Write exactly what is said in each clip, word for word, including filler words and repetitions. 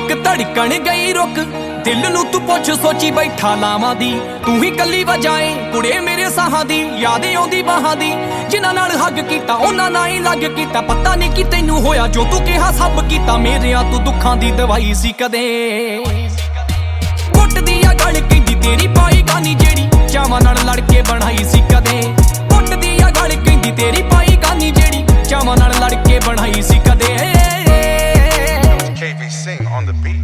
एक धड़कन गई रुक दिल नू तू पुछ सोची बैठा लावां दी तू ही कली वजाए कुड़े मेरे साहां दी याद आउंदी बाहां दी जिन्हां नाल हग कीता उन्हां नाल ही लग कीता पता नहीं कि तैनू होया जो तू कहा सब कीता मेरियां तू दुखां दी दवाई सी कदे कुट दिया गल कहंदी तेरी पाई गानी जेड़ी चावां नाल लड़ के बनाई सी कदे कुट दिया गल कहंदी तेरी पाई गानी जेड़ी चावां नाल लड़ के बनाई सी कदे K V Sing on the beat.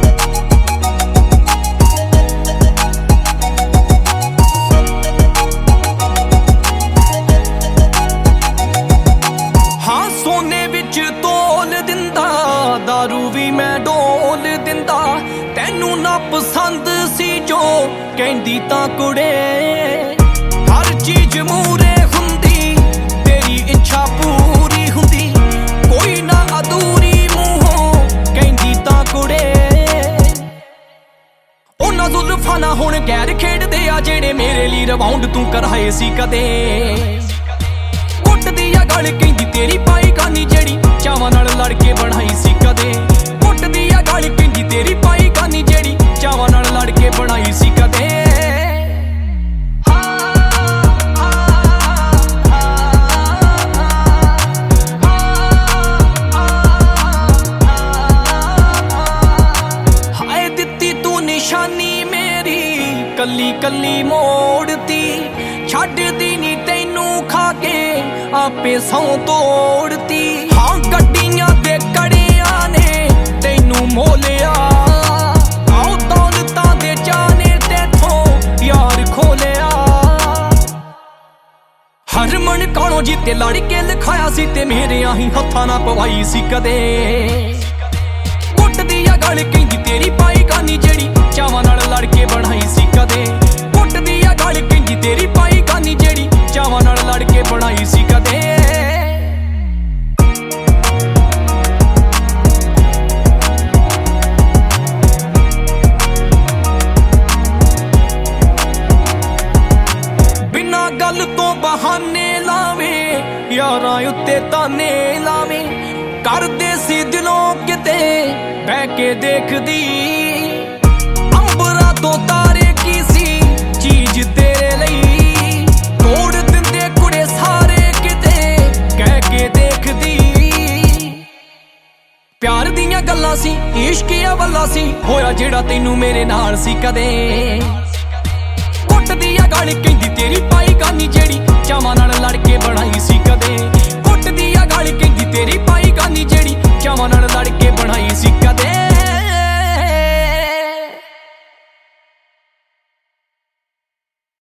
हाँ सोने विच तोल दिंदा दारू भी मैं डोल दिंदा तैनू ना पसंद सी जो कहंदी तां कुड़े हर चीज मूरे हुंदी तेरी इच्छा पूरी हुंदी कोई ना अधूरी मूहों कहंदी तां कुड़े उन्हां जुल्फां नाल हुण गैर खेडदे आ जेड़े मेरे लिए रिबाउंड तू कराए सी कदे कुट दिया गल कहंदी तेरी पाई गानी जेड़ी चावां नाल लड़ के बनाई सी कदे कुट दिया गल कहंदी तेरी पाई गानी जेड़ी चावां नाल लड़ के बनाई सी कदे हाय दित्ती तू निशानी मेरी कली कली मोड़ती छड्डदी नी तैनू खा के आपे सौ तोड़ती हाँ गड्डियां दे कड़ियां ने तैनू मोलिया आओ दौलतां दे जाने तेथों यार खोलिया हरमन कालों जीते लड़ के लिखाया सी ते मेरे आही हत्थां ना पवाई सी कदे कुट दिया गल कहंदी तेरी पाई गानी जेड़ी चावां नाल लड़ के बनाई सी कदे कुट दिया गल कहंदी तेरी पाई गानी जेड़ी चावां नाल लड़ के बनाई सी कदे बिना गल तो बहाने लावे यारां उत्ते ताने लावे करदे सी दिलों किते बह के देखदी अंबरा तो तारे की सी चीज तेरे लई तोड़ दिंदे कुड़े सारे किते कह के देखदी प्यार दियां गल्लां सी इश्क अवला सी होया जेड़ा तैनू मेरे नाल सी कदे कुट दिया गल कहंदी तेरी पाई गानी